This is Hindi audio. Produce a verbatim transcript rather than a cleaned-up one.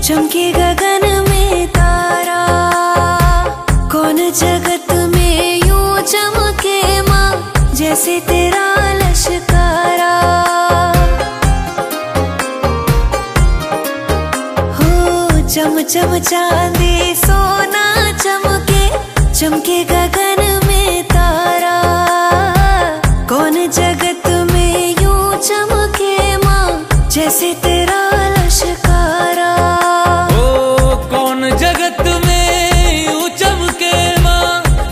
चमके गगन में तारा, कौन जगत में यूं चमके माँ जैसे तेरा लश्कारा। हो चम चम चांदी सोना चमके, चमके गगन में तारा, कौन जगत में यूं चमके माँ जैसे तेरा